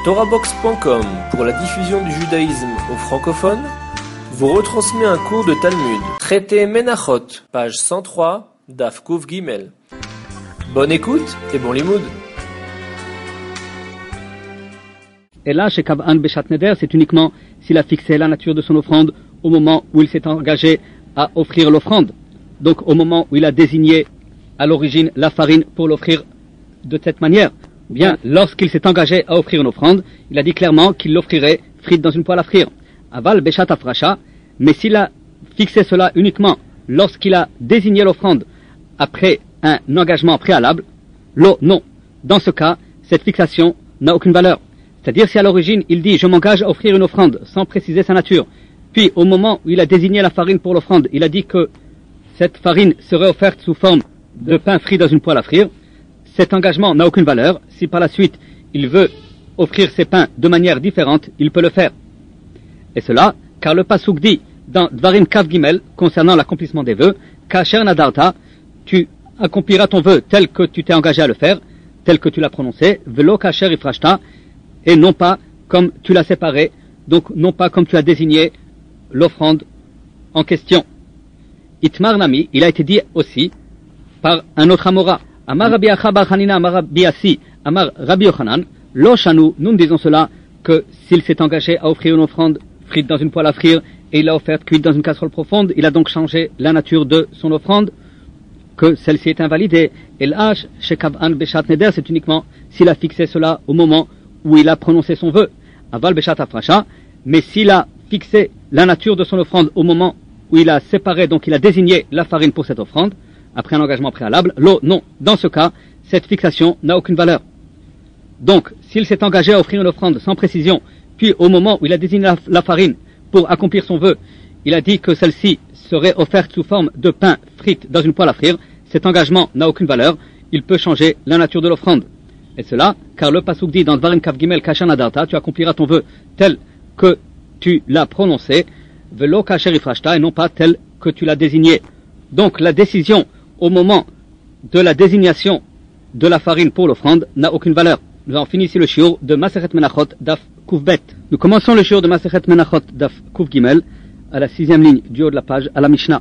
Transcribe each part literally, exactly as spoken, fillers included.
Torahbox point com, pour la diffusion du judaïsme aux francophones, vous retransmet un cours de Talmud, traité Menachot, page cent trois, Daf Kuf Gimel. Bonne écoute et bon limoud. Et là, chez Kav'an Beshat Neder, c'est uniquement s'il a fixé la nature de son offrande au moment où il s'est engagé à offrir l'offrande. Donc au moment où il a désigné à l'origine la farine pour l'offrir de cette manière. Ou bien, lorsqu'il s'est engagé à offrir une offrande, il a dit clairement qu'il l'offrirait frite dans une poêle à frire. Aval Beshat Afrasha, mais s'il a fixé cela uniquement lorsqu'il a désigné l'offrande après un engagement préalable, l'eau, non. Dans ce cas, cette fixation n'a aucune valeur. C'est-à-dire si à l'origine il dit « je m'engage à offrir une offrande » sans préciser sa nature, puis au moment où il a désigné la farine pour l'offrande, il a dit que cette farine serait offerte sous forme de pain frit dans une poêle à frire, cet engagement n'a aucune valeur. Si par la suite il veut offrir ses pains de manière différente, il peut le faire. Et cela, car le Pasuk dit dans Dvarim Kav Gimel, concernant l'accomplissement des vœux, Kasher Nadarta, tu accompliras ton vœu tel que tu t'es engagé à le faire, tel que tu l'as prononcé, Velo Kasher Ifrashta, et non pas comme tu l'as séparé, donc non pas comme tu as désigné l'offrande en question. Itmar Nami, il a été dit aussi par un autre Amora, Amar Rabbi Achabar Hanina, Amar Rabbi Assi, Amar Rabbi Yochanan, Lo Shanu, nous ne disons cela que s'il s'est engagé à offrir une offrande frite dans une poêle à frire et il l'a offerte cuite dans une casserole profonde, il a donc changé la nature de son offrande, que celle-ci est invalidée. Et l'H, chez Kav'an Beshat Neder, c'est uniquement s'il a fixé cela au moment où il a prononcé son vœu. Aval Beshat Afrasha, mais s'il a fixé la nature de son offrande au moment où il a séparé, donc il a désigné la farine pour cette offrande, après un engagement préalable, l'eau, non. Dans ce cas, cette fixation n'a aucune valeur. Donc, s'il s'est engagé à offrir une offrande sans précision, puis au moment où il a désigné la, la farine pour accomplir son vœu, il a dit que celle-ci serait offerte sous forme de pain frite dans une poêle à frire, cet engagement n'a aucune valeur, il peut changer la nature de l'offrande. Et cela, car le Pasuk dit dans Dvarim Kav Gimel Kasher Nadarta, tu accompliras ton vœu tel que tu l'as prononcé, Velo Kasher Ifrashta, et non pas tel que tu l'as désigné. Donc la décision au moment de la désignation de la farine pour l'offrande n'a aucune valeur. Nous avons fini ici le shiur de Masechet Menachot Daf Kuf Bet. Nous commençons le shiur de Masechet Menachot Daf Kuf Gimel à la sixième ligne du haut de la page, à la Mishnah.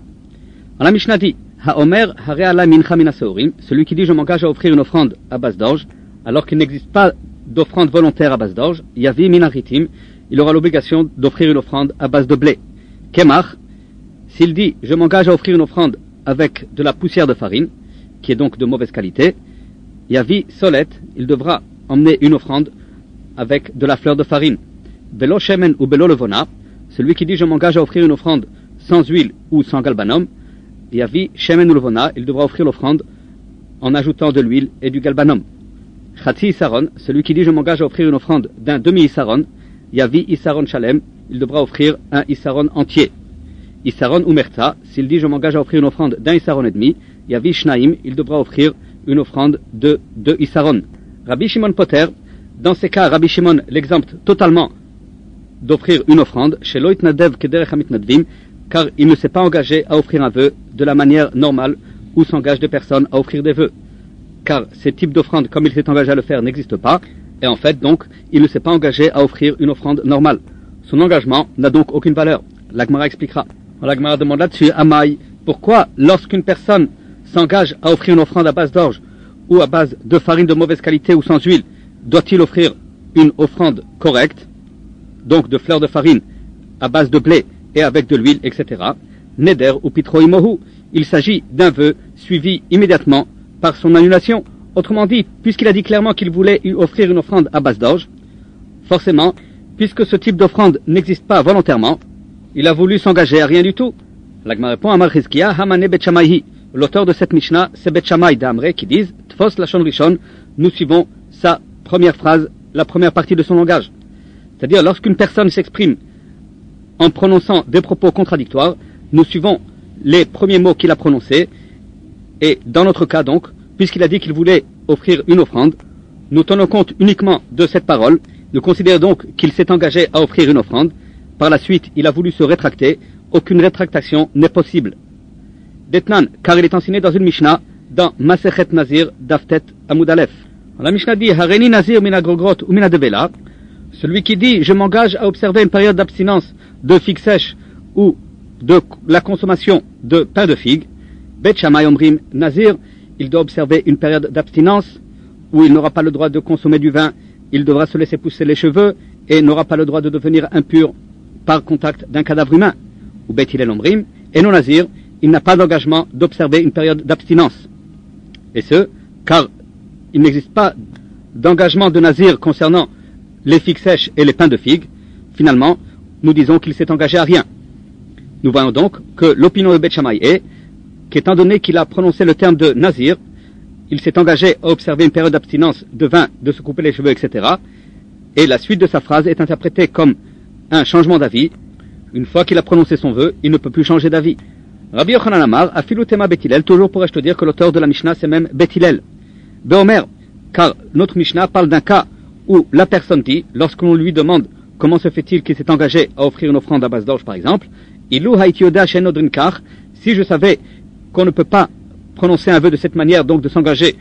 À la Mishnah dit Haomer Hare Ala Mincha Mina Seorim, celui qui dit je m'engage à offrir une offrande à base d'orge, alors qu'il n'existe pas d'offrande volontaire à base d'orge, Yavi Minaritim, il aura l'obligation d'offrir une offrande à base de blé. Kemach, s'il dit je m'engage à offrir une offrande avec de la poussière de farine, qui est donc de mauvaise qualité, Yavi Solet, il devra emmener une offrande avec de la fleur de farine. Belo Shemen ou Belo Levona, celui qui dit je m'engage à offrir une offrande sans huile ou sans galbanum, Yavi Shemen ou Levona, il devra offrir l'offrande en ajoutant de l'huile et du galbanum. Chatzi Isaron, celui qui dit je m'engage à offrir une offrande d'un demi-Isaron, Yavi Isaron Shalem, il devra offrir un Isaron entier. Isaron ou Merta, s'il dit je m'engage à offrir une offrande d'un Isaron et demi, Yavi Shnaim, il devra offrir une offrande de deux Isaron. Rabbi Shimon Poter, dans ces cas, Rabbi Shimon l'exempte totalement d'offrir une offrande, chez Loït Nadev Kederech Hamitnadvim, car il ne s'est pas engagé à offrir un vœu de la manière normale où s'engagent des personnes à offrir des vœux. Car ces types d'offrandes, comme il s'est engagé à le faire, n'existent pas, et en fait, donc, il ne s'est pas engagé à offrir une offrande normale. Son engagement n'a donc aucune valeur. La Gemara expliquera. La Gemara demande là-dessus, Amaï, pourquoi, lorsqu'une personne s'engage à offrir une offrande à base d'orge, ou à base de farine de mauvaise qualité ou sans huile, doit-il offrir une offrande correcte, donc de fleurs de farine, à base de blé et avec de l'huile, et cetera. Neder ou pitro imohu, il s'agit d'un vœu suivi immédiatement par son annulation. Autrement dit, puisqu'il a dit clairement qu'il voulait offrir une offrande à base d'orge, forcément, puisque ce type d'offrande n'existe pas volontairement, il a voulu s'engager à rien du tout. La Gemara répond, Amar Chizkiya, Hamane Bet Shammai. L'auteur de cette Mishnah, c'est Bet Shammai d'Amré qui disent, Tfos Lashon Rishon, nous suivons sa première phrase, la première partie de son langage. C'est-à-dire, lorsqu'une personne s'exprime en prononçant des propos contradictoires, nous suivons les premiers mots qu'il a prononcés, et dans notre cas donc, puisqu'il a dit qu'il voulait offrir une offrande, nous tenons compte uniquement de cette parole, nous considérons donc qu'il s'est engagé à offrir une offrande, par la suite il a voulu se rétracter, aucune rétractation n'est possible. Detnan, car il est enseigné dans une Mishnah, dans Masechet Nazir, Daftet Amud Aleph. La Mishnah dit, Hareni Nazir mina grogrot ou mina devela, Celui qui dit « je m'engage à observer une période d'abstinence de figues sèches ou de la consommation de pain de figue », Bet Shammai Omrim Nazir, il doit observer une période d'abstinence où il n'aura pas le droit de consommer du vin, il devra se laisser pousser les cheveux et n'aura pas le droit de devenir impur par contact d'un cadavre humain. Ou Bet Hillel Omrim, et non Nazir, il n'a pas d'engagement d'observer une période d'abstinence. Et ce, car il n'existe pas d'engagement de Nazir concernant les figues sèches et les pains de figues. Finalement, nous disons qu'il s'est engagé à rien. Nous voyons donc que l'opinion de Bet Shammai est qu'étant donné qu'il a prononcé le terme de Nazir, il s'est engagé à observer une période d'abstinence de vin, de se couper les cheveux, et cetera. Et la suite de sa phrase est interprétée comme un changement d'avis. Une fois qu'il a prononcé son vœu, il ne peut plus changer d'avis. Rabbi Yochanan Amar, Afilu Tema Bet Hillel, toujours pourrais-je te dire que l'auteur de la Mishnah c'est même Bet Hillel. Beomer, car notre Mishnah parle d'un cas où la personne dit, lorsque l'on lui demande comment se fait-il qu'il s'est engagé à offrir une offrande à base d'orge par exemple, Ilu Haitioda Shen Odrin Kar, si je savais qu'on ne peut pas prononcer un vœu de cette manière, donc de s'engager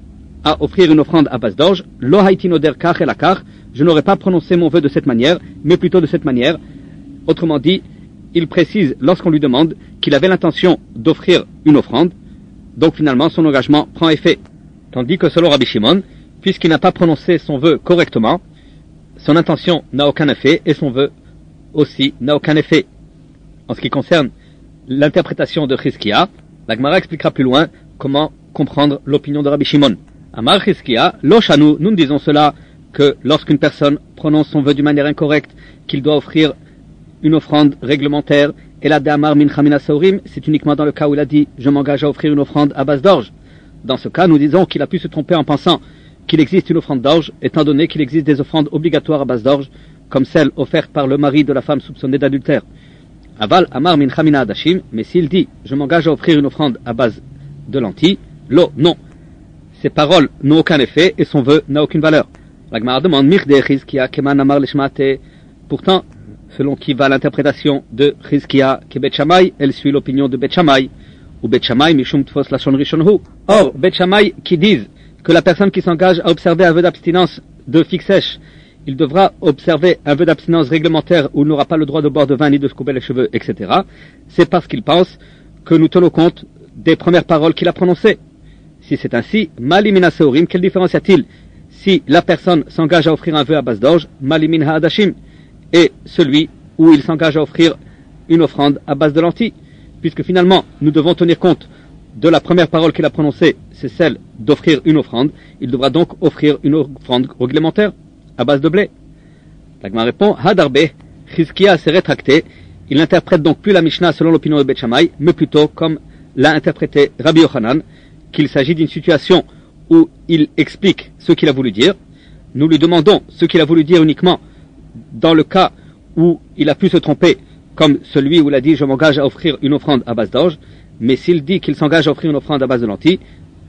à offrir une offrande à base d'orge, Lo Haiti Noder Kar El Akar, je n'aurais pas prononcé mon vœu de cette manière, mais plutôt de cette manière. Autrement dit, il précise lorsqu'on lui demande qu'il avait l'intention d'offrir une offrande, donc finalement son engagement prend effet. Tandis que selon Rabbi Shimon, puisqu'il n'a pas prononcé son vœu correctement, son intention n'a aucun effet et son vœu aussi n'a aucun effet. En ce qui concerne l'interprétation de Chizkiya, la Gemara expliquera plus loin comment comprendre l'opinion de Rabbi Shimon. Amar Chizkiya, lo shanu, nous ne disons cela que lorsqu'une personne prononce son vœu d'une manière incorrecte, qu'il doit offrir une offrande réglementaire, et la Damar min Chamina Saurim, c'est uniquement dans le cas où il a dit je m'engage à offrir une offrande à base d'orge. Dans ce cas, nous disons qu'il a pu se tromper en pensant qu'il existe une offrande d'orge, étant donné qu'il existe des offrandes obligatoires à base d'orge, comme celle offerte par le mari de la femme soupçonnée d'adultère. Aval Amar min Chamina Adashim, mais s'il dit je m'engage à offrir une offrande à base de lentilles, lo, non. Ses paroles n'ont aucun effet et son vœu n'a aucune valeur. La Gemara demande Mirde Chizkiya keman amar lishmate. Pourtant, selon qui va l'interprétation de Chizkiya ke Bet Shammai, elle suit l'opinion de Bet Shammai, ou Bet Shammai mishum tfos lashon rishonhu. Or, Bet Shammai qui disent que la personne qui s'engage à observer un vœu d'abstinence de figue sèche, il devra observer un vœu d'abstinence réglementaire où il n'aura pas le droit de boire de vin ni de se couper les cheveux, et cetera. C'est parce qu'il pense que nous tenons compte des premières paroles qu'il a prononcées. Si c'est ainsi, Malimina Seorim, quelle différence y a-t-il si la personne s'engage à offrir un vœu à base d'orge, Malimin Ha'adashim, et celui où il s'engage à offrir une offrande à base de lentilles, puisque finalement nous devons tenir compte de la première parole qu'il a prononcée, c'est celle d'offrir une offrande, il devra donc offrir une offrande réglementaire à base de blé. La Gemara répond, Hadarbe, Chizkiya s'est rétracté, il n'interprète donc plus la Mishnah selon l'opinion de Bet Shammai, mais plutôt comme l'a interprété Rabbi Yochanan, qu'il s'agit d'une situation où il explique ce qu'il a voulu dire. Nous lui demandons ce qu'il a voulu dire uniquement dans le cas où il a pu se tromper, comme celui où il a dit je m'engage à offrir une offrande à base d'orge, mais s'il dit qu'il s'engage à offrir une offrande à base de lentilles,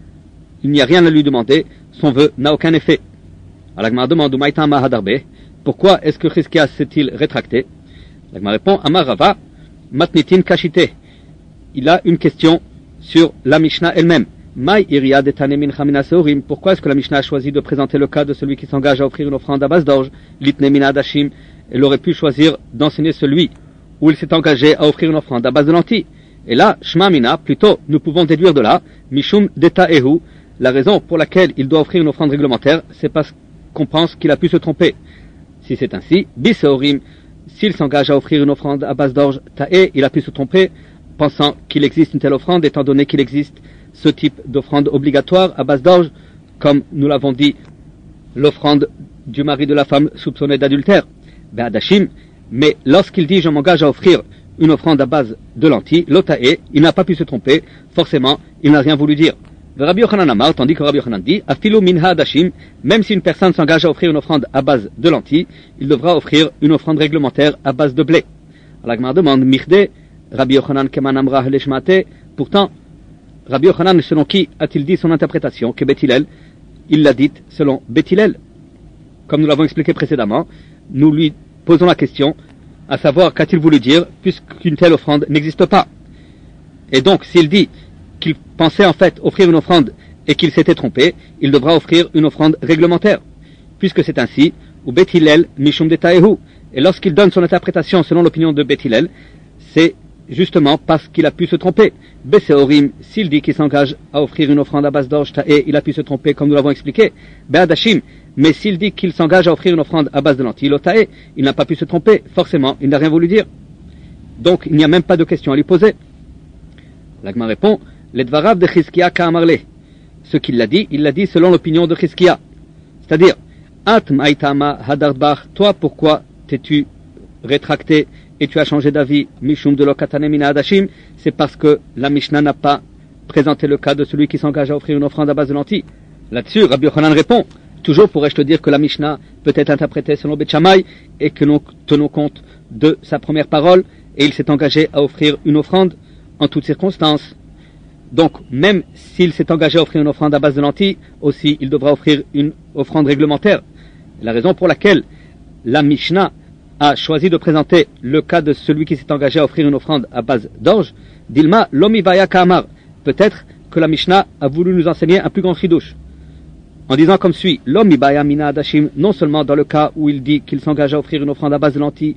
il n'y a rien à lui demander, son vœu n'a aucun effet. Alors la Gemara demande Umaytam Hadarbe, pourquoi est-ce que Chizkiya s'est-il rétracté? La Gemara répond Amar Rava Matnitin Kashite. Il a une question sur la Mishnah elle-même. Mai Iria de Tanemin Chamina Seorim. Pourquoi est-ce que la Mishnah a choisi de présenter le cas de celui qui s'engage à offrir une offrande à base d'orge? Litnemina Adashim. Elle aurait pu choisir d'enseigner celui où il s'est engagé à offrir une offrande à base de lentilles. Et là, Shma Mina, plutôt, nous pouvons déduire de là, Mishum Deta Ehu, la raison pour laquelle il doit offrir une offrande réglementaire, c'est parce qu'on pense qu'il a pu se tromper. Si c'est ainsi, Biseorim, s'il s'engage à offrir une offrande à base d'orge, Ta'e, il a pu se tromper, pensant qu'il existe une telle offrande, étant donné qu'il existe ce type d'offrande obligatoire à base d'orge, comme nous l'avons dit, l'offrande du mari de la femme soupçonnée d'adultère, Be'adashim, mais lorsqu'il dit je m'engage à offrir une offrande à base de lentilles, l'otae, il n'a pas pu se tromper, forcément, il n'a rien voulu dire. Rabbi Yochanan Amar, tandis que Rabbi Yochanan dit, Afilu minha adashim, même si une personne s'engage à offrir une offrande à base de lentilles, il devra offrir une offrande réglementaire à base de blé. Alors la Gemara demande, Mirde, Rabbi Yochanan keman amra leshmate, pourtant, Rabbi Yochanan, selon qui a-t-il dit son interprétation, que Bet Hillel, il l'a dite selon Bet Hillel. Comme nous l'avons expliqué précédemment, nous lui posons la question, à savoir qu'a-t-il voulu dire, puisqu'une telle offrande n'existe pas. Et donc, s'il dit qu'il pensait en fait offrir une offrande et qu'il s'était trompé, il devra offrir une offrande réglementaire. Puisque c'est ainsi, ou Bet Hillel Mishum Detaehu. Et lorsqu'il donne son interprétation selon l'opinion de Bet Hillel, c'est justement parce qu'il a pu se tromper. Beseorim, s'il dit qu'il s'engage à offrir une offrande à base d'orge taé, il a pu se tromper comme nous l'avons expliqué. Be'adashim, mais s'il dit qu'il s'engage à offrir une offrande à base de lentilles taé, il n'a pas pu se tromper. Forcément, il n'a rien voulu dire. Donc, il n'y a même pas de question à lui poser. L'Agma répond, les dvarav de Chizkia ka'amarle. Ce qu'il l'a dit, il l'a dit selon l'opinion de Chizkia. C'est-à-dire, Atm aitama hadardbach, toi pourquoi t'es-tu rétracté et tu as changé d'avis, Mishum de lokatane mina adashim, c'est parce que la Mishnah n'a pas présenté le cas de celui qui s'engage à offrir une offrande à base de lentilles. Là-dessus, Rabbi Yochanan répond, toujours pourrais-je te dire que la Mishnah peut être interprétée selon Bet Shammai et que nous tenons compte de sa première parole et il s'est engagé à offrir une offrande en toutes circonstances. Donc, même s'il s'est engagé à offrir une offrande à base de lentilles, aussi il devra offrir une offrande réglementaire. La raison pour laquelle la Mishnah a choisi de présenter le cas de celui qui s'est engagé à offrir une offrande à base d'orge, Dilma Lomivaya Kamar. Peut-être que la Mishnah a voulu nous enseigner un plus grand chidouche. En disant comme suit, Lomibaya Mina Adashim, non seulement dans le cas où il dit qu'il s'engage à offrir une offrande à base de lentilles,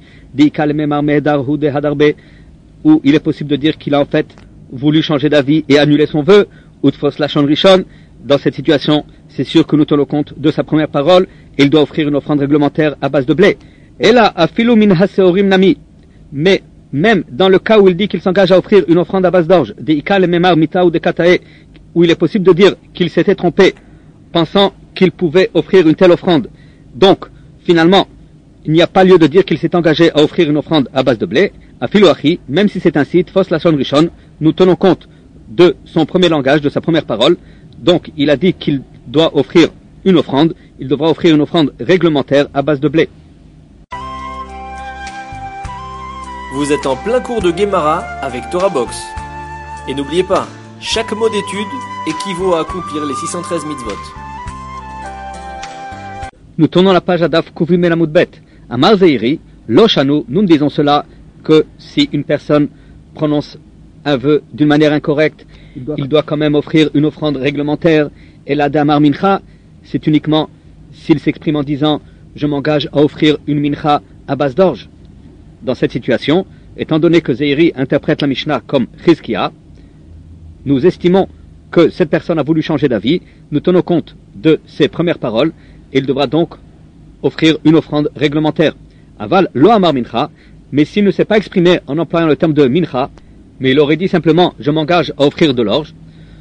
où il est possible de dire qu'il a en fait voulu changer d'avis et annuler son vœu, ou Tfos Lachon Rishon. Dans cette situation, c'est sûr que nous tenons compte de sa première parole et il doit offrir une offrande réglementaire à base de blé. Et là, afilu min haseorim nami. Mais même dans le cas où il dit qu'il s'engage à offrir une offrande à base d'orge, de ikal memar mita ou de katae, où il est possible de dire qu'il s'était trompé, pensant qu'il pouvait offrir une telle offrande. Donc, finalement, il n'y a pas lieu de dire qu'il s'est engagé à offrir une offrande à base de blé. Afilu achi, même si c'est un site, fos lachon rishon, nous tenons compte de son premier langage, de sa première parole. Donc, il a dit qu'il doit offrir une offrande, il devra offrir une offrande réglementaire à base de blé. Vous êtes en plein cours de Gemara avec Torah Box. Et n'oubliez pas, chaque mot d'étude équivaut à accomplir les six cent treize mitzvot. Nous tournons la page à Daf Kuvim El Amud Bet. Amar Zeiri, Lo Shanu, nous ne disons cela que si une personne prononce un vœu d'une manière incorrecte, il doit, il doit quand même offrir une offrande réglementaire. Et la Damar Mincha, c'est uniquement s'il s'exprime en disant « Je m'engage à offrir une mincha à base d'orge ». Dans cette situation, étant donné que Zeiri interprète la Mishnah comme Chizkia, nous estimons que cette personne a voulu changer d'avis, nous tenons compte de ses premières paroles, et il devra donc offrir une offrande réglementaire. Aval lo amar mincha, mais s'il ne s'est pas exprimé en employant le terme de mincha, mais il aurait dit simplement je m'engage à offrir de l'orge,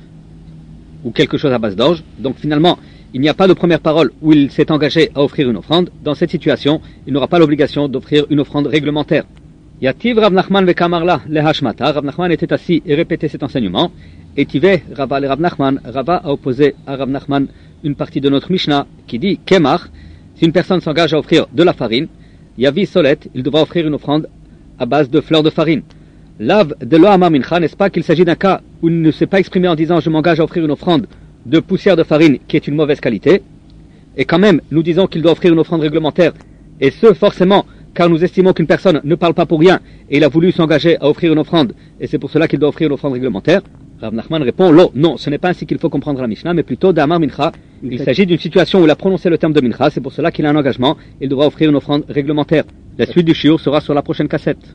ou quelque chose à base d'orge, donc finalement il n'y a pas de première parole où il s'est engagé à offrir une offrande. Dans cette situation, il n'aura pas l'obligation d'offrir une offrande réglementaire. Yativ Rav Nachman vekamarla lehashmata. Rav Nachman était assis et répétait cet enseignement. Et Tive Rava le Rav Nachman. Rava a opposé à Rav Nachman une partie de notre Mishnah qui dit Kemach, si une personne s'engage à offrir de la farine, Yavi Solet, il devra offrir une offrande à base de fleurs de farine. Lav de lo amar mincha, n'est-ce pas qu'il s'agit d'un cas où il ne s'est pas exprimé en disant je m'engage à offrir une offrande de poussière de farine qui est une mauvaise qualité, et quand même nous disons qu'il doit offrir une offrande réglementaire, et ce forcément car nous estimons qu'une personne ne parle pas pour rien et il a voulu s'engager à offrir une offrande et c'est pour cela qu'il doit offrir une offrande réglementaire. Rav Nachman répond lo, non, ce n'est pas ainsi qu'il faut comprendre la Mishnah, mais plutôt d'Amar Mincha. Il s'agit d'une situation où il a prononcé le terme de Mincha, c'est pour cela qu'il a un engagement, il devra offrir une offrande réglementaire. La suite du shiur sera sur la prochaine cassette.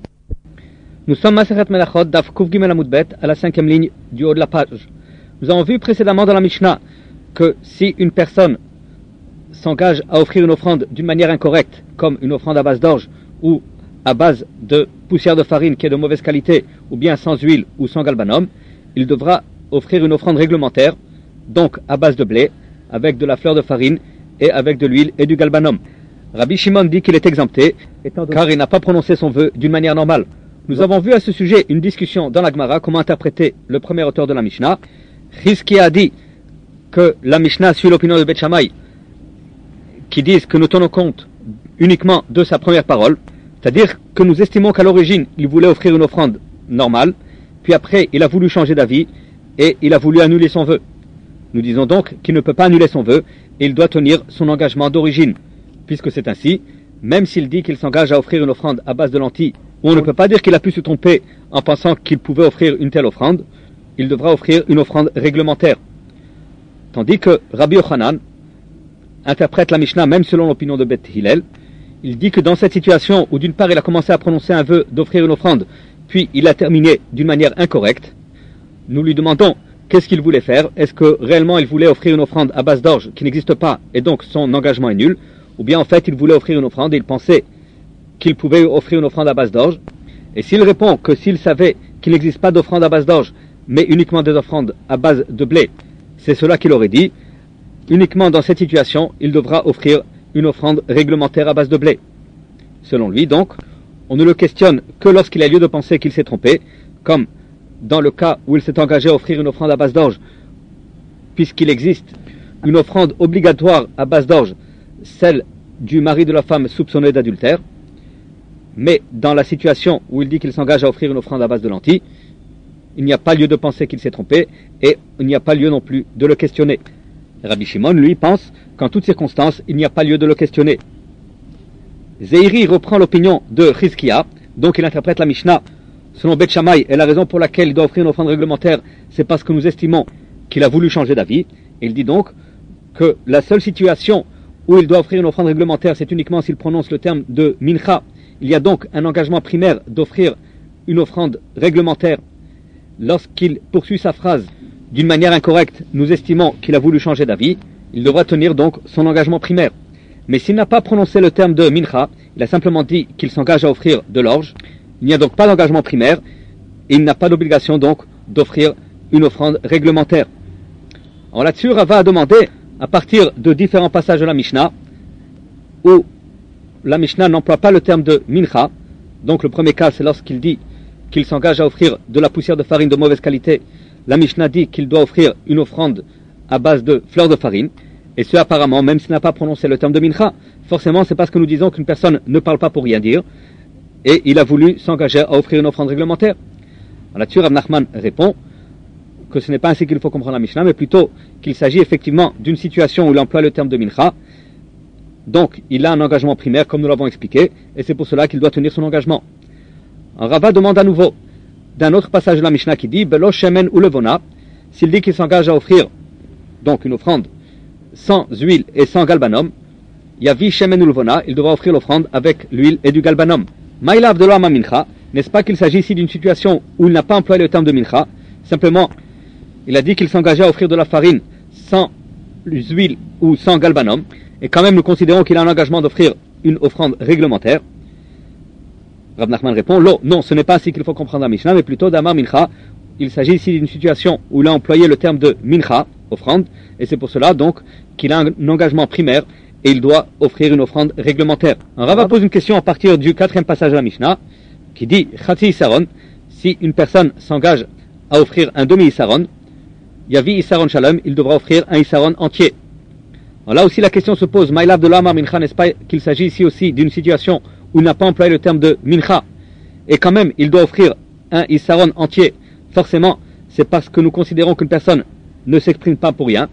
Nous sommes Masechet Melachot Daf Kuf Gimel Amud Bet à la cinquième ligne du haut de la page. Nous avons vu précédemment dans la Mishnah que si une personne s'engage à offrir une offrande d'une manière incorrecte, comme une offrande à base d'orge ou à base de poussière de farine qui est de mauvaise qualité, ou bien sans huile ou sans galbanum, il devra offrir une offrande réglementaire, donc à base de blé, avec de la fleur de farine et avec de l'huile et du galbanum. Rabbi Shimon dit qu'il est exempté, car il n'a pas prononcé son vœu d'une manière normale. Nous avons vu à ce sujet une discussion dans la Gemara, comment interpréter le premier auteur de la Mishnah. Chizkia a dit que la Mishnah suit l'opinion de Bet Shammai, qui disent que nous tenons compte uniquement de sa première parole, c'est-à-dire que nous estimons qu'à l'origine, il voulait offrir une offrande normale, puis après, il a voulu changer d'avis, et il a voulu annuler son vœu. Nous disons donc qu'il ne peut pas annuler son vœu, et il doit tenir son engagement d'origine. Puisque c'est ainsi, même s'il dit qu'il s'engage à offrir une offrande à base de lentilles, où on ne peut pas dire qu'il a pu se tromper en pensant qu'il pouvait offrir une telle offrande, il devra offrir une offrande réglementaire. Tandis que Rabbi Yochanan interprète la Mishnah même selon l'opinion de Beth Hillel. Il dit que dans cette situation où d'une part il a commencé à prononcer un vœu d'offrir une offrande, puis il a terminé d'une manière incorrecte, nous lui demandons qu'est-ce qu'il voulait faire. Est-ce que réellement il voulait offrir une offrande à base d'orge qui n'existe pas et donc son engagement est nul, ou bien en fait il voulait offrir une offrande et il pensait qu'il pouvait offrir une offrande à base d'orge. Et s'il répond que s'il savait qu'il n'existe pas d'offrande à base d'orge, mais uniquement des offrandes à base de blé, c'est cela qu'il aurait dit. Uniquement dans cette situation, il devra offrir une offrande réglementaire à base de blé. Selon lui, donc, on ne le questionne que lorsqu'il a lieu de penser qu'il s'est trompé, comme dans le cas où il s'est engagé à offrir une offrande à base d'orge, puisqu'il existe une offrande obligatoire à base d'orge, celle du mari de la femme soupçonnée d'adultère. Mais dans la situation où il dit qu'il s'engage à offrir une offrande à base de lentilles, il n'y a pas lieu de penser qu'il s'est trompé et il n'y a pas lieu non plus de le questionner. Rabbi Shimon, lui, pense qu'en toutes circonstances, il n'y a pas lieu de le questionner. Zeiri reprend l'opinion de Chizkiya, donc il interprète la Mishnah selon Beth Shammai, et la raison pour laquelle il doit offrir une offrande réglementaire, c'est parce que nous estimons qu'il a voulu changer d'avis. Et il dit donc que la seule situation où il doit offrir une offrande réglementaire, c'est uniquement s'il prononce le terme de mincha. Il y a donc un engagement primaire d'offrir une offrande réglementaire. Lorsqu'il poursuit sa phrase d'une manière incorrecte, nous estimons qu'il a voulu changer d'avis, il devra tenir donc son engagement primaire. Mais s'il n'a pas prononcé le terme de mincha, il a simplement dit qu'il s'engage à offrir de l'orge, il n'y a donc pas d'engagement primaire, et il n'a pas d'obligation donc d'offrir une offrande réglementaire. Alors là-dessus, Rava a demandé, à partir de différents passages de la Mishnah, où la Mishnah n'emploie pas le terme de mincha, donc le premier cas c'est lorsqu'il dit qu'il s'engage à offrir de la poussière de farine de mauvaise qualité, la Mishnah dit qu'il doit offrir une offrande à base de fleurs de farine, et ce apparemment, même s'il n'a pas prononcé le terme de mincha, forcément c'est parce que nous disons qu'une personne ne parle pas pour rien dire, et il a voulu s'engager à offrir une offrande réglementaire. Là-dessus, Rav Nachman répond que ce n'est pas ainsi qu'il faut comprendre la Mishnah, mais plutôt qu'il s'agit effectivement d'une situation où il emploie le terme de mincha, donc il a un engagement primaire comme nous l'avons expliqué, et c'est pour cela qu'il doit tenir son engagement. Rava demande à nouveau d'un autre passage de la Mishnah qui dit Belo shemen ou levona, s'il dit qu'il s'engage à offrir donc une offrande sans huile et sans galbanum, yavi shemen ou levona, il devra offrir l'offrande avec l'huile et du galbanum. Maïlav de l'ama mincha, n'est-ce pas qu'il s'agit ici d'une situation où il n'a pas employé le terme de mincha, simplement il a dit qu'il s'engageait à offrir de la farine sans huile ou sans galbanum, et quand même nous considérons qu'il a un engagement d'offrir une offrande réglementaire. Rav Nachman répond, Lo, non, ce n'est pas ainsi qu'il faut comprendre la Mishnah, mais plutôt d'amar mincha. Il s'agit ici d'une situation où il a employé le terme de mincha, offrande, et c'est pour cela donc qu'il a un engagement primaire et il doit offrir une offrande réglementaire. Un Rava pose une question à partir du quatrième passage de la Mishnah, qui dit, Chatzi Isaron, si une personne s'engage à offrir un demi-Isaron, Yavi Isaron Shalom, il devra offrir un Isaron entier. Alors là aussi la question se pose, Maïlav de l'Amar Mincha, n'est-ce pas qu'il s'agit ici aussi d'une situation où il n'a pas employé le terme de Mincha, et quand même il doit offrir un Isaron entier. Forcément, c'est parce que nous considérons qu'une personne ne s'exprime pas pour rien.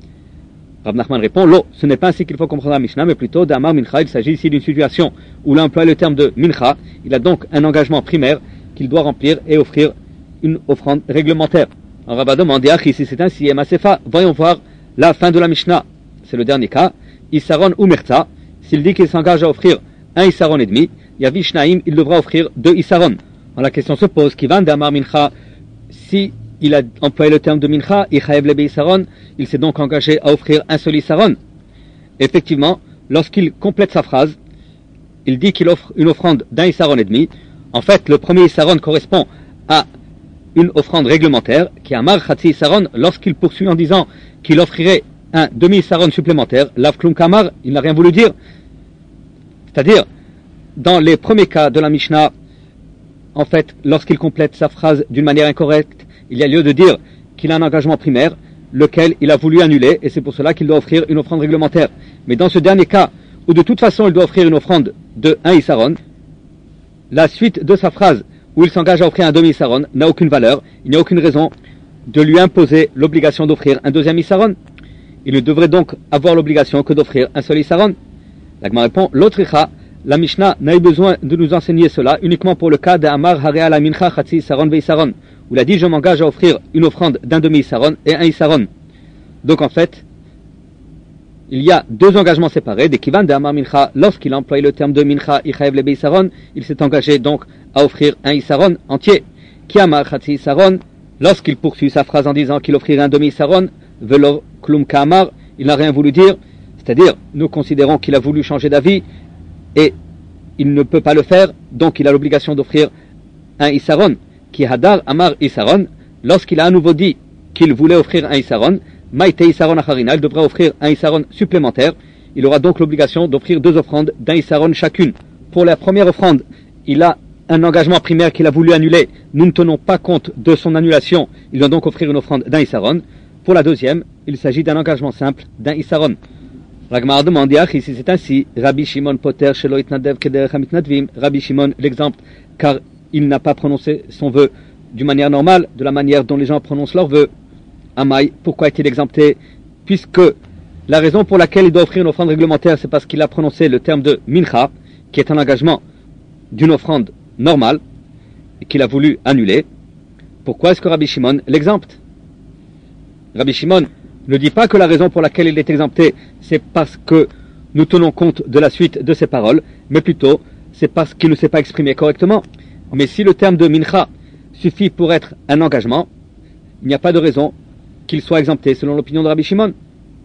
Rav Nachman répond, Lo, ce n'est pas ainsi qu'il faut comprendre la Mishnah, mais plutôt d'Amar Mincha, il s'agit ici d'une situation où il a employé le terme de Mincha, il a donc un engagement primaire qu'il doit remplir et offrir une offrande réglementaire. On va demander à qui si c'est ainsi, et Masefa, voyons voir la fin de la Mishnah. C'est le dernier cas, Isaron ou Merza, s'il dit qu'il s'engage à offrir un Isaron et demi, Yavi Shnaim, il devra offrir deux Isaron. Alors la question se pose, Kivan d'Amar Mincha, si il a employé le terme de Mincha, Ichaev Lebe Isaron, il s'est donc engagé à offrir un seul Isaron. Effectivement, lorsqu'il complète sa phrase, il dit qu'il offre une offrande d'un Isaron et demi. En fait, le premier Isaron correspond à une offrande réglementaire, qui est Amar Chatzi Isaron, lorsqu'il poursuit en disant qu'il offrirait un demi-Isaron supplémentaire, Lav Klum Kamar, il n'a rien voulu dire. C'est-à-dire, dans les premiers cas de la Mishnah, en fait, lorsqu'il complète sa phrase d'une manière incorrecte, il y a lieu de dire qu'il a un engagement primaire, lequel il a voulu annuler, et c'est pour cela qu'il doit offrir une offrande réglementaire. Mais dans ce dernier cas, où de toute façon il doit offrir une offrande de un Isaron, la suite de sa phrase, où il s'engage à offrir un demi-Isaron, n'a aucune valeur, il n'y a aucune raison de lui imposer l'obligation d'offrir un deuxième Isaron. Il ne devrait donc avoir l'obligation que d'offrir un seul Isaron. L'Agma répond, l'autre Icha, la Mishnah n'a eu besoin de nous enseigner cela uniquement pour le cas d'Amar Harea la Mincha Chatzi Isaron ve Isaron, où il a dit je m'engage à offrir une offrande d'un demi-Isaron et un Isaron. Donc en fait, il y a deux engagements séparés. Des kivan de Amar Mincha, lorsqu'il a employé le terme de Mincha, Ichaev le Beisaron, il s'est engagé donc à offrir un Isaron entier. Ki Amar Chatzi Isaron, lorsqu'il poursuit sa phrase en disant qu'il offrirait un demi-Isaron, Velo Klum Kamar, il n'a rien voulu dire, c'est-à-dire, nous considérons qu'il a voulu changer d'avis et il ne peut pas le faire, donc il a l'obligation d'offrir un Isaron. Ki Hadar Amar Isaron, lorsqu'il a à nouveau dit qu'il voulait offrir un Isaron, Maïte Isaron Acharina, il devra offrir un Isaron supplémentaire. Il aura donc l'obligation d'offrir deux offrandes d'un Isaron chacune. Pour la première offrande, il a un engagement primaire qu'il a voulu annuler. Nous ne tenons pas compte de son annulation. Il doit donc offrir une offrande d'un Isaron. Pour la deuxième, il s'agit d'un engagement simple d'un Isaron. La Gemara demande, ici c'est ainsi, Rabbi Shimon Poter Shelo Itnadev Kederech HaMitnadvim, Rabbi Shimon l'exemple, car il n'a pas prononcé son vœu d'une manière normale, de la manière dont les gens prononcent leur vœu. Amaï, pourquoi est-il exempté? Puisque la raison pour laquelle il doit offrir une offrande réglementaire, c'est parce qu'il a prononcé le terme de mincha, qui est un engagement d'une offrande normale, et qu'il a voulu annuler. Pourquoi est-ce que Rabbi Shimon l'exempte? Rabbi Shimon ne dit pas que la raison pour laquelle il est exempté, c'est parce que nous tenons compte de la suite de ses paroles, mais plutôt, c'est parce qu'il ne s'est pas exprimé correctement. Mais si le terme de mincha suffit pour être un engagement, il n'y a pas de raison qu'il soit exempté selon l'opinion de Rabbi Shimon.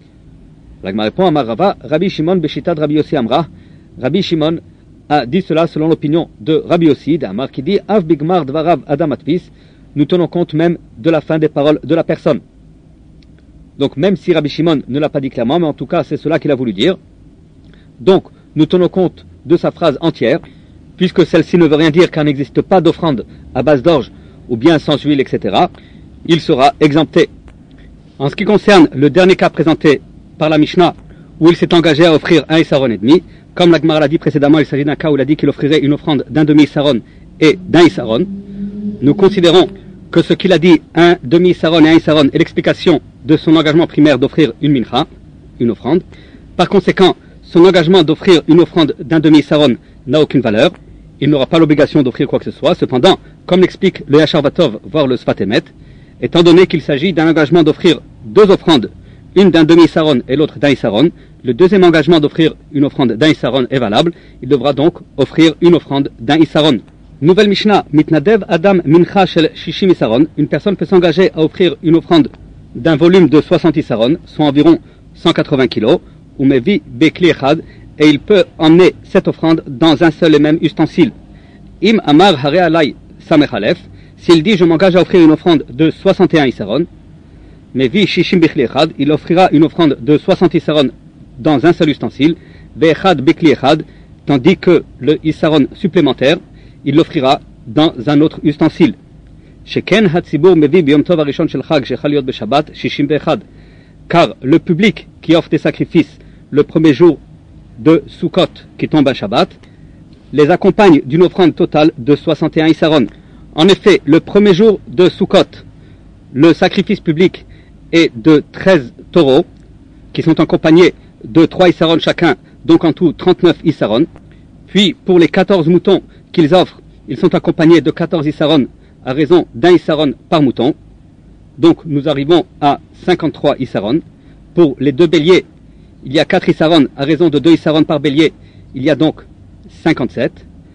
L'Agma répond à Marava, Rabbi Shimon Beshitad Rabbi Yossi Amra. Rabbi Shimon a dit cela selon l'opinion de Rabbi Yossi, d'Amar qui dit Av Bigmar Dvarav Adam Atvis. Nous tenons compte même de la fin des paroles de la personne. Donc même si Rabbi Shimon ne l'a pas dit clairement, mais en tout cas c'est cela qu'il a voulu dire. Donc nous tenons compte de sa phrase entière, puisque celle-ci ne veut rien dire car n'existe pas d'offrande à base d'orge ou bien sans huile, et cetera. Il sera exempté. En ce qui concerne le dernier cas présenté par la Mishnah, où il s'est engagé à offrir un Isaron et demi, comme la Gemara l'a dit précédemment, il s'agit d'un cas où il a dit qu'il offrirait une offrande d'un demi-Isaron et d'un Isaron. Nous considérons que ce qu'il a dit, un demi-Isaron et un Isaron, est l'explication de son engagement primaire d'offrir une mincha, une offrande. Par conséquent, son engagement d'offrir une offrande d'un demi-Isaron n'a aucune valeur. Il n'aura pas l'obligation d'offrir quoi que ce soit. Cependant, comme l'explique le Yachar Vatov, voire le Sfat Emet, étant donné qu'il s'agit d'un engagement d'offrir deux offrandes, une d'un demi-Isaron et l'autre d'un Isaron, le deuxième engagement d'offrir une offrande d'un Isaron est valable. Il devra donc offrir une offrande d'un Isaron. Nouvelle Mishnah, Mitnadev Adam Mincha Shel Shishim Isaron. Une personne peut s'engager à offrir une offrande d'un volume de soixante Isaron, soit environ cent quatre-vingts kilos, ou Mevi Bekli Echad, et il peut emmener cette offrande dans un seul et même ustensile. Im Amar Hare Alay Samechalef, s'il dit je m'engage à offrir une offrande de soixante et un Isaron, Mevi Shishim Bekli Echad, il offrira une offrande de soixante Isaron dans un seul ustensile, Ve'echad Bekli Echad, tandis que le Isaron supplémentaire, il l'offrira dans un autre ustensile. Sheken Hatzibur Mevi Biyom Tov Arishon Shel Chag Shechal Yot Beshabbat Shishim Be'echad, car le public qui offre des sacrifices le premier jour de Sukkot qui tombe un Shabbat, les accompagne d'une offrande totale de soixante et un Isaron. En effet, le premier jour de Sukkot, le sacrifice public est de treize taureaux qui sont accompagnés de trois Isaron chacun, donc en tout trente-neuf Isaron. Puis pour les quatorze moutons qu'ils offrent, ils sont accompagnés de quatorze Isaron à raison d'un Isaron par mouton. Donc nous arrivons à cinquante-trois Isaron. Pour les deux béliers, il y a quatre Isaron à raison de deux Isaron par bélier. Il y a donc cinquante-sept.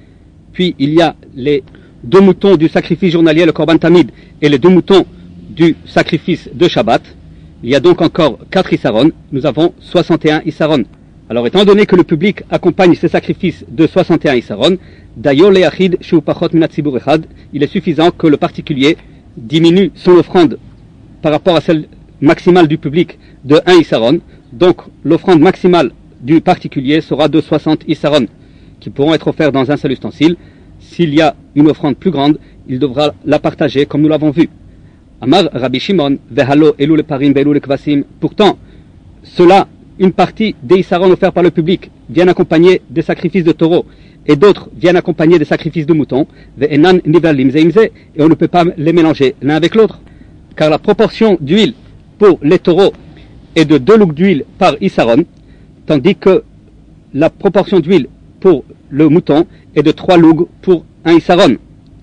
Puis il y a les deux moutons du sacrifice journalier, le Korban Tamid, et les deux moutons du sacrifice de Shabbat. Il y a donc encore quatre Isaron. Nous avons soixante et un Isaron. Alors étant donné que le public accompagne ces sacrifices de soixante et un Isaron, Dayo le'achid shu pachot min hatzibur echad, il est suffisant que le particulier diminue son offrande par rapport à celle maximale du public de un Isaron. Donc l'offrande maximale du particulier sera de soixante Isaron, qui pourront être offerts dans un seul ustensile. S'il y a une offrande plus grande, il devra la partager comme nous l'avons vu. Amar Rabbi Shimon, vehalo elu le parim ve'elu le kvasim. Pourtant, cela, une partie des Isaron offerts par le public viennent accompagner des sacrifices de taureaux et d'autres viennent accompagner des sacrifices de moutons, ve'enan nivalim zeimze, et on ne peut pas les mélanger l'un avec l'autre, car la proportion d'huile pour les taureaux est de deux lougs d'huile par Isaron, tandis que la proportion d'huile pour le mouton est de trois lougs pour un Isaron.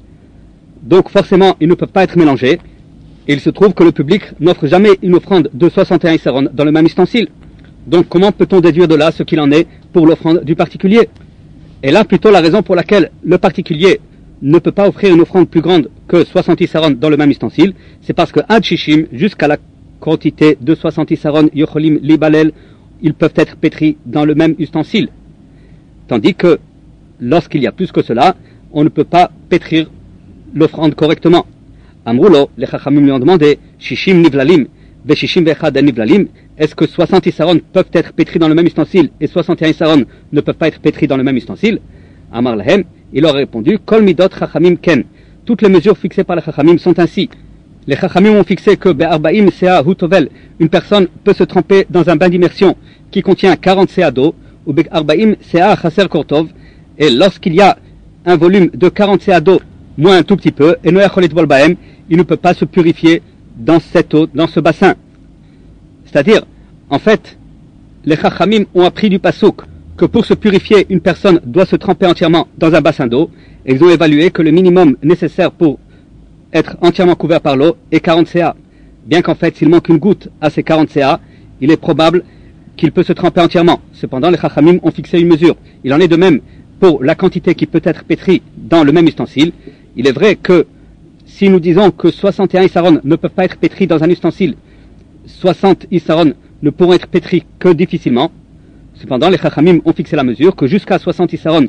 Donc forcément, ils ne peuvent pas être mélangés, et il se trouve que le public n'offre jamais une offrande de soixante et un Isaron dans le même ustensile. Donc comment peut-on déduire de là ce qu'il en est pour l'offrande du particulier? Et là plutôt la raison pour laquelle le particulier ne peut pas offrir une offrande plus grande que soixante isaron dans le même ustensile, c'est parce que ad shishim, jusqu'à la quantité de soixante isaron yocholim libalel, ils peuvent être pétris dans le même ustensile. Tandis que lorsqu'il y a plus que cela, on ne peut pas pétrir l'offrande correctement. Amroulo, les chachamim lui ont demandé, shishim nivlalim, ve shishim vechad nivlalim, est-ce que soixante isaron peuvent être pétris dans le même ustensile et soixante et un isaron ne peuvent pas être pétris dans le même ustensile? Amar lahem, il leur a répondu, kol midot chachamim ken. Toutes les mesures fixées par les chachamim sont ainsi. Les chachamim ont fixé que be'arbaim sea hutovel, une personne peut se tremper dans un bain d'immersion qui contient quarante sea d'eau, ou be'arbaim sea chaser kortov, et lorsqu'il y a un volume de quarante sea d'eau, moins un tout petit peu, et no yacholit bol baem, il ne peut pas se purifier dans cette eau, dans ce bassin. C'est-à-dire, en fait, les chachamim ont appris du pasouk que pour se purifier, une personne doit se tremper entièrement dans un bassin d'eau, et ils ont évalué que le minimum nécessaire pour être entièrement couvert par l'eau est quarante sea. Bien qu'en fait, s'il manque une goutte à ces quarante sea, il est probable qu'il peut se tremper entièrement. Cependant, les chachamim ont fixé une mesure. Il en est de même pour la quantité qui peut être pétrie dans le même ustensile. Il est vrai que si nous disons que soixante et un isaron ne peuvent pas être pétris dans un ustensile, soixante isaron ne pourront être pétris que difficilement. Cependant, les chachamim ont fixé la mesure que jusqu'à soixante isaron,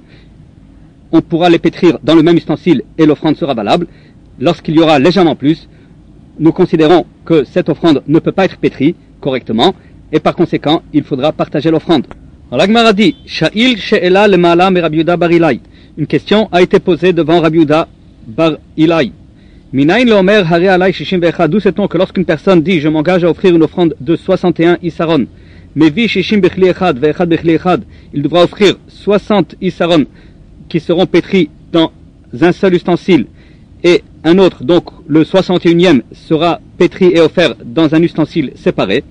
on pourra les pétrir dans le même ustensile et l'offrande sera valable. Lorsqu'il y aura légèrement plus, nous considérons que cette offrande ne peut pas être pétrie correctement et par conséquent, il faudra partager l'offrande. Alors, la Gemara dit, Sha'il she'ela lemala me Rabbi Yehuda bar Ilai. Une question a été posée devant Rabbi Yehuda bar Ilai. Minayin le omer hare alai shishim ve'echad. D'où sait-on que lorsqu'une personne dit, je m'engage à offrir une offrande de soixante et un isaron, mais vi shishim bechli echad ve'echad bechli echad, il devra offrir soixante isaron qui seront pétris dans un seul ustensile, et un autre, donc le soixante et unième, sera pétri et offert dans un ustensile séparé.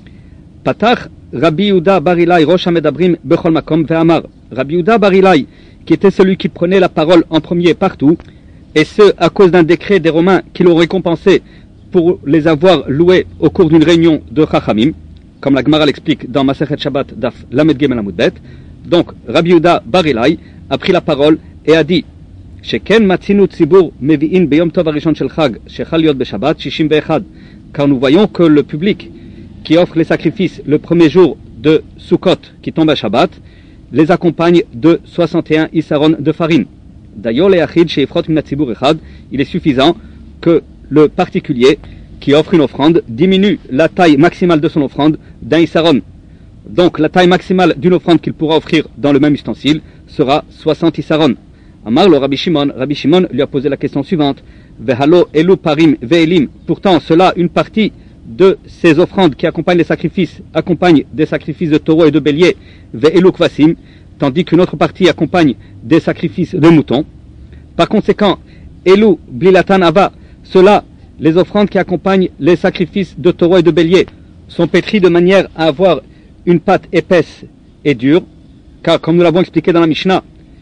Patach Rabbi Yehuda bar Ilai rosh hamedabrim bechol makom ve'amar. Rabbi Yehuda bar Ilai, qui était celui qui prenait la parole en premier partout, et ce à cause d'un décret des Romains qui l'ont récompensé pour les avoir loués au cours d'une réunion de Chachamim, comme la Gemara l'explique dans Masechet Shabbat Daf Lamed Gimel Amud Bet. Donc Rabbi Yehuda bar Ilai a pris la parole et a dit, Sheken matzinu tzibur mevi'in beyom tov harishon shel chag shechal liot beshabbat shishim ve'echad. Car nous voyons que le public qui offre les sacrifices le premier jour de Sukkot qui tombe à Shabbat les accompagne de soixante et un isaron de farine. D'ailleurs, les achid chez Efrot min hatzibur echad, il est suffisant que le particulier qui offre une offrande diminue la taille maximale de son offrande d'un isaron. Donc la taille maximale d'une offrande qu'il pourra offrir dans le même ustensile sera soixante isaron. Amar le Rabbi Shimon, Rabbi Shimon lui a posé la question suivante. Vehalo elu parim ve'elim. Pourtant, cela, une partie de ces offrandes qui accompagnent les sacrifices, accompagnent des sacrifices de taureaux et de béliers, ve'elu kvasim, tandis qu'une autre partie accompagne des sacrifices de moutons. Par conséquent, elu blilatan ava, cela, les offrandes qui accompagnent les sacrifices de taureaux et de béliers, sont pétries de manière à avoir une pâte épaisse et dure, car comme nous l'avons expliqué dans la Mishnah,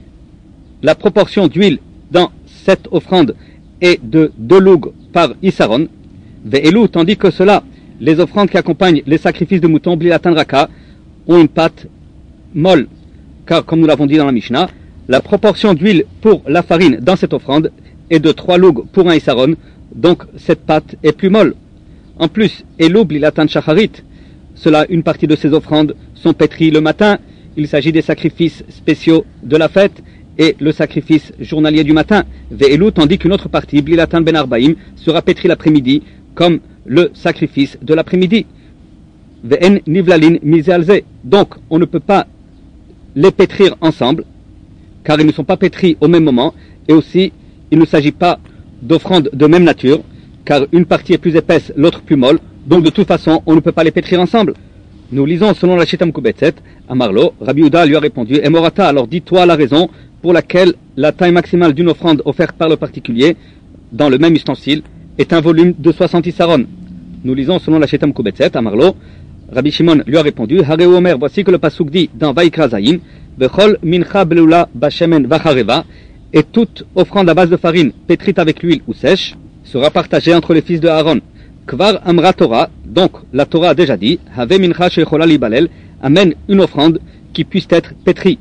la proportion d'huile dans cette offrande est de deux lougs par isaron, ve'elu, tandis que cela, les offrandes qui accompagnent les sacrifices de moutons, blilatan raka, ont une pâte molle, car comme nous l'avons dit dans la Mishnah, la proportion d'huile pour la farine dans cette offrande est de trois lougs pour un isaron, donc cette pâte est plus molle. En plus, elu blilatan shacharit, cela, une partie de ces offrandes sont pétries le matin, il s'agit des sacrifices spéciaux de la fête, et le sacrifice journalier du matin, ve'elu, tandis qu'une autre partie, blilatan ben arbaim, sera pétrie l'après-midi, comme le sacrifice de l'après-midi. Ve'en nivlalin mizealze. Donc, on ne peut pas les pétrir ensemble, car ils ne sont pas pétris au même moment, et aussi, il ne s'agit pas d'offrandes de même nature, car une partie est plus épaisse, l'autre plus molle, donc de toute façon, on ne peut pas les pétrir ensemble. Nous lisons selon la Shita Mekubetset, à Marlo, Rabbi Yehuda lui a répondu, et Morata, alors dis-toi la raison pour laquelle la taille maximale d'une offrande offerte par le particulier, dans le même ustensile, est un volume de soixante isaron. Nous lisons selon la Shita Mekubetset, à Marlo, Rabbi Shimon lui a répondu, Hareu Omer, voici que le pasuk dit dans Vaikra Zayin, Bechol mincha belula bashemen vachareva, et toute offrande à base de farine, pétrite avec l'huile ou sèche, sera partagée entre les fils de Aaron. Kvar amra Torah, donc la Torah a déjà dit, Have mincha shechola libalel, amène une offrande qui puisse être pétrie.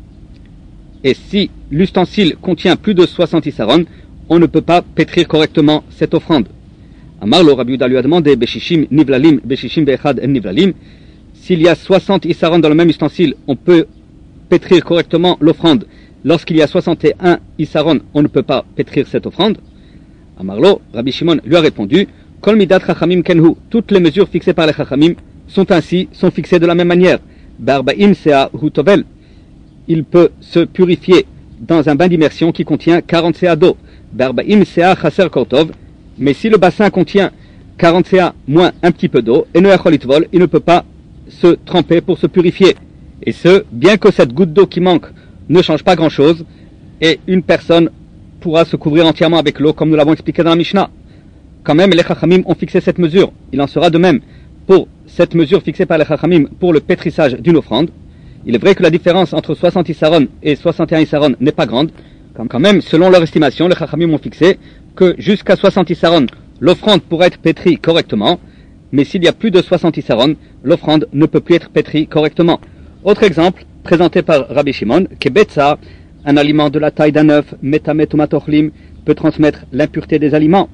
Et si l'ustensile contient plus de soixante isaron, on ne peut pas pétrir correctement cette offrande. Amar lo Rabbi Yehuda lui a demandé, Beshishim nivlalim, Beshishim be'echad en nivlalim, s'il y a soixante isaron dans le même ustensile, on peut pétrir correctement l'offrande. Lorsqu'il y a soixante et un isaron, on ne peut pas pétrir cette offrande. Amarlo, Rabbi Shimon lui a répondu, Kol midat chachamim kenhu, toutes les mesures fixées par les chachamim sont ainsi, sont fixées de la même manière. Barba'im sea hu tovel, il peut se purifier dans un bain d'immersion qui contient quarante sea d'eau. Barba'im sea chaser kortov, mais si le bassin contient quarante sea moins un petit peu d'eau, eno yachol litvol, il ne peut pas se tremper pour se purifier. Et ce, bien que cette goutte d'eau qui manque ne change pas grand-chose, et une personne pourra se couvrir entièrement avec l'eau, comme nous l'avons expliqué dans la Mishnah. Quand même, les Chachamim ont fixé cette mesure. Il en sera de même pour cette mesure fixée par les Chachamim pour le pétrissage d'une offrande. Il est vrai que la différence entre soixante isaron et soixante et un isaron n'est pas grande. Quand même, selon leur estimation, les Chachamim ont fixé que jusqu'à soixante isaron, l'offrande pourrait être pétrie correctement, mais s'il y a plus de soixante isaron, l'offrande ne peut plus être pétrie correctement. Autre exemple, présenté par Rabbi Shimon, Kebetza, un aliment de la taille d'un œuf, metamet ou matochlim, peut transmettre l'impureté des aliments.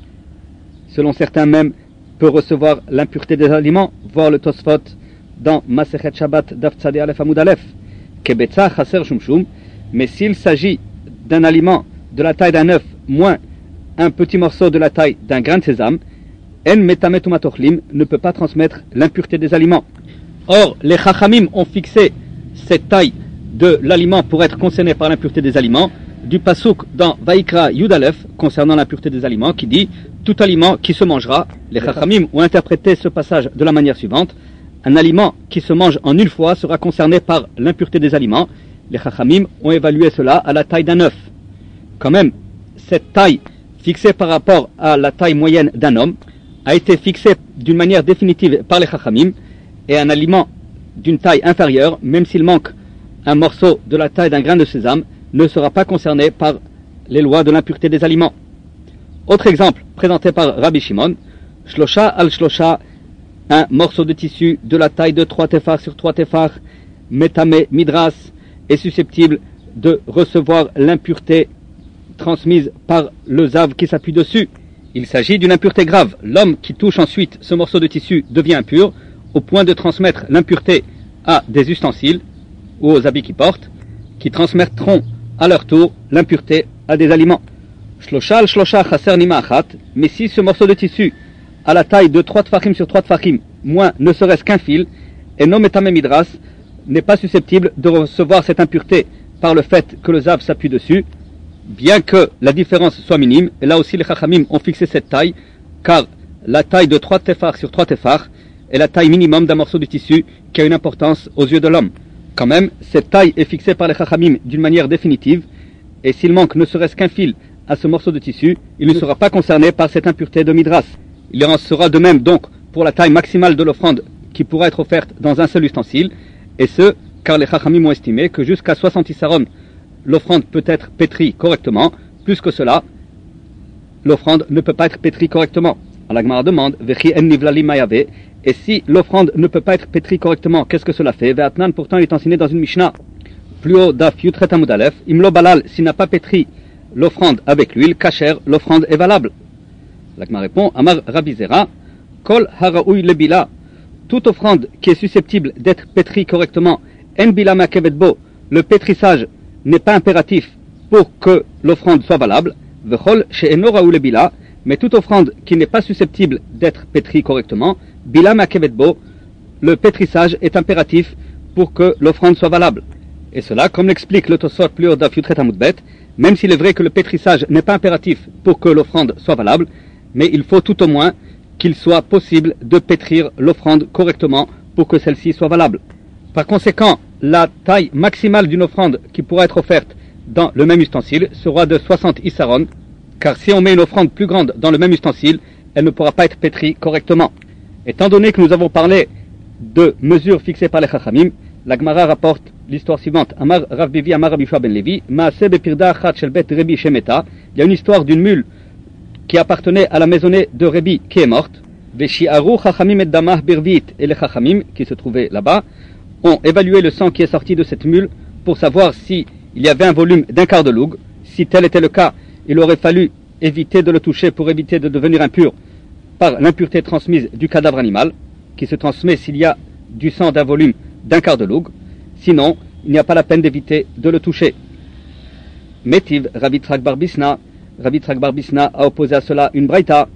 Selon certains même, peut recevoir l'impureté des aliments, voir le Tosfot dans Masechet Shabbat Daf Tzadi Aleph Amud Aleph. Kebetza chaser shumshum, mais s'il s'agit d'un aliment de la taille d'un œuf, moins un petit morceau de la taille d'un grain de sésame, en metamet ou matochlim ne peut pas transmettre l'impureté des aliments. Or, les Chachamim ont fixé cette taille de l'aliment pour être concerné par l'impureté des aliments, du pasuk dans Vaikra Yudalef concernant l'impureté des aliments, qui dit tout aliment qui se mangera. Les Chachamim ont interprété ce passage de la manière suivante: un aliment qui se mange en une fois sera concerné par l'impureté des aliments. Les Chachamim ont évalué cela à la taille d'un œuf. Quand même, cette taille fixée par rapport à la taille moyenne d'un homme a été fixée d'une manière définitive par les Chachamim, et un aliment d'une taille inférieure, même s'il manque un morceau de la taille d'un grain de sésame, ne sera pas concerné par les lois de l'impureté des aliments. Autre exemple, présenté par Rabbi Shimon, Shlosha al Shlosha, un morceau de tissu de la taille de trois tefar sur trois tefar, metame midras, est susceptible de recevoir l'impureté transmise par le zav qui s'appuie dessus. Il s'agit d'une impureté grave. L'homme qui touche ensuite ce morceau de tissu devient impur, au point de transmettre l'impureté à des ustensiles ou aux habits qu'il porte, qui transmettront à leur tour l'impureté à des aliments. Shlosha al shlosha chaser nima achat, mais si ce morceau de tissu à la taille de trois tfachim sur trois tfachim, moins ne serait-ce qu'un fil, et non metame midras, n'est pas susceptible de recevoir cette impureté par le fait que le zav s'appuie dessus, bien que la différence soit minime. Et là aussi les chachamim ont fixé cette taille, car la taille de trois tefar sur trois tefar est la taille minimum d'un morceau de tissu qui a une importance aux yeux de l'homme. Quand même, cette taille est fixée par les chachamim d'une manière définitive, et s'il manque ne serait-ce qu'un fil à ce morceau de tissu, il ne sera pas concerné par cette impureté de midras. Il en sera de même donc pour la taille maximale de l'offrande qui pourra être offerte dans un seul ustensile, et ce, car les chachamim ont estimé que jusqu'à soixante isaron, l'offrande peut être pétrie correctement. Plus que cela, l'offrande ne peut pas être pétrie correctement. La Gemara demande, Vechi en nivlalim mayave, et si l'offrande ne peut pas être pétrie correctement, qu'est-ce que cela fait? Ve'atnan, pourtant il est enseigné dans une Mishnah. Plus haut, Daf Yutret Amud Aleph, Imlo Balal, s'il n'a pas pétri l'offrande avec l'huile, Kacher, l'offrande est valable. La Gemara répond, Amar Rabbi Zera, Kol haraoui lebila, toute offrande qui est susceptible d'être pétrie correctement, En bila makevetbo, le pétrissage n'est pas impératif pour que l'offrande soit valable. Vechol she'eno raoui lebila, mais toute offrande qui n'est pas susceptible d'être pétrie correctement, bila makevetbo, le pétrissage est impératif pour que l'offrande soit valable. Et cela, comme l'explique le Tosfot plus haut d'Af Yutret Amud Bet, même s'il est vrai que le pétrissage n'est pas impératif pour que l'offrande soit valable, mais il faut tout au moins qu'il soit possible de pétrir l'offrande correctement pour que celle-ci soit valable. Par conséquent, la taille maximale d'une offrande qui pourra être offerte dans le même ustensile sera de soixante isaron, car si on met une offrande plus grande dans le même ustensile, elle ne pourra pas être pétrie correctement. Étant donné que nous avons parlé de mesures fixées par les Chachamim, la Gemara rapporte l'histoire suivante. Amar Rav Bivi Amar Rabbi Shua ben Levi, Maaseh bepirda achat shel bet Rebi shemeta. Il y a une histoire d'une mule qui appartenait à la maisonnée de Rebi qui est morte. Veshiaru Chachamim et Damah birvit, et les Chachamim qui se trouvaient là-bas ont évalué le sang qui est sorti de cette mule pour savoir s'il y avait un volume d'un quart de loug. Si tel était le cas, il aurait fallu éviter de le toucher pour éviter de devenir impur par l'impureté transmise du cadavre animal, qui se transmet s'il y a du sang d'un volume d'un quart de loug. Sinon, il n'y a pas la peine d'éviter de le toucher. Métiv, Rabbi Yitzhak bar Bisna, Rabbi Yitzhak bar Bisna a opposé à cela une braïta.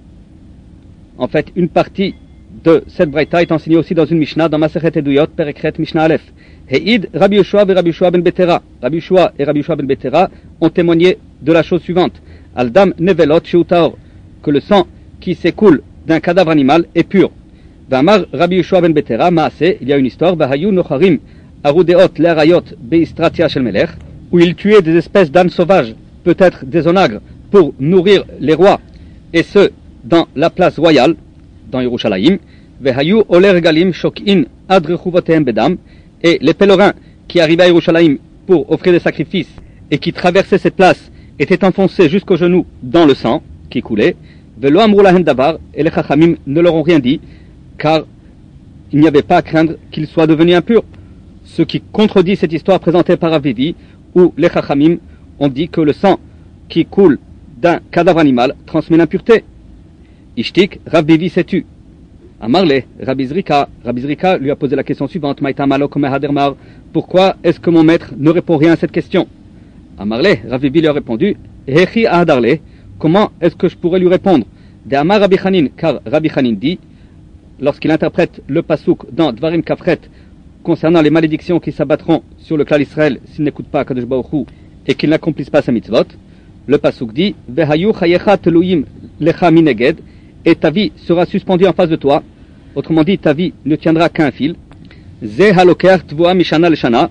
En fait, une partie de cette braïta est enseignée aussi dans une Mishnah, dans Masechet Eduyot, Perekret Mishnah Aleph. Heïd, Rabbi Yoshua et Rabbi Yoshua ben Betera. Rabbi Yoshua et Rabbi Yoshua ben Betera ont témoigné de la chose suivante. Aldam nevelot sheutaor, que le sang qui s'écoule d'un cadavre animal est pur. Vamar Rabbi Yoshua ben Betera, Maase, il y a une histoire, Vahayu nocharim arudeot le'arayot beistratia shel melech, où il tuait des espèces d'ânes sauvages, peut-être des onagres, pour nourrir les rois, et ce, dans la place royale, dans Yerushalayim. Vehayu oler galim shokin ad rechuvotehem bedam, et les pèlerins qui arrivaient à Yerushalayim pour offrir des sacrifices et qui traversaient cette place étaient enfoncés jusqu'aux genoux dans le sang qui coulait. Velo amrou lahem davar, et les chachamim ne leur ont rien dit, car il n'y avait pas à craindre qu'ils soient devenus impurs. Ce qui contredit cette histoire présentée par Rav Vivi, où les chachamim ont dit que le sang qui coule d'un cadavre animal transmet l'impureté. Ishtik, Rav Vivi s'est tu. Amarle, Rabbi Zrika, Rabbi Zrika lui a posé la question suivante, Maïta malok mehadermar, pourquoi est-ce que mon maître ne répond rien à cette question? Amarle, Rabbi Vivi lui a répondu, Hechi ahadarle, comment est-ce que je pourrais lui répondre? De Amar Rabbi Chanin, car Rabbi Chanin dit, lorsqu'il interprète le pasouk dans Dvarim Kafret, concernant les malédictions qui s'abattront sur le clan Israël s'il n'écoute pas Kadosh Baruch Hu et qu'il n'accomplisse pas sa mitzvot, le pasouk dit, Vehayu chayecha teluyim lecha mineged, et ta vie sera suspendue en face de toi. Autrement dit, ta vie ne tiendra qu'un fil. Ze haloker tvoa mishana leshana.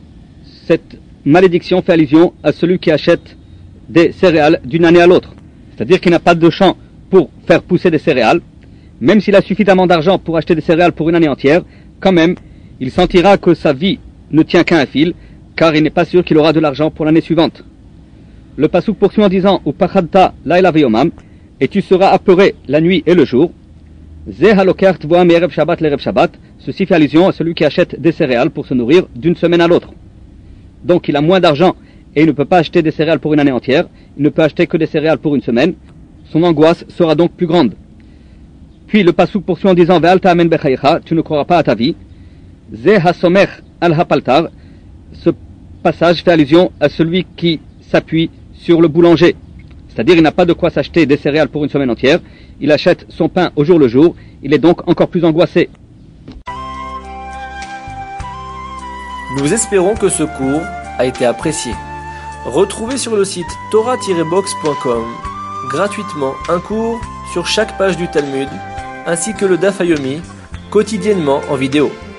Cette malédiction fait allusion à celui qui achète des céréales d'une année à l'autre. C'est-à-dire qu'il n'a pas de champ pour faire pousser des céréales. Même s'il a suffisamment d'argent pour acheter des céréales pour une année entière, quand même, il sentira que sa vie ne tient qu'à un fil, car il n'est pas sûr qu'il aura de l'argent pour l'année suivante. Le pasuk poursuit en disant, Upachadta laila veyomam, et tu seras apeuré la nuit et le jour. Ceci fait allusion à celui qui achète des céréales pour se nourrir d'une semaine à l'autre. Donc il a moins d'argent et il ne peut pas acheter des céréales pour une année entière, il ne peut acheter que des céréales pour une semaine. Son angoisse sera donc plus grande. Puis le pasuk poursuit en disant, tu ne croiras pas à ta vie. Ce passage fait allusion à celui qui s'appuie sur le boulanger. C'est-à-dire il n'a pas de quoi s'acheter des céréales pour une semaine entière, il achète son pain au jour le jour, il est donc encore plus angoissé. Nous espérons que ce cours a été apprécié. Retrouvez sur le site torah tiret box point com gratuitement un cours sur chaque page du Talmud, ainsi que le Daf Yomi, quotidiennement en vidéo.